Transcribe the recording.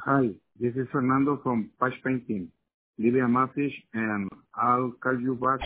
Hi, this is Fernando from Patch Painting. Leave me a message and I'll call you back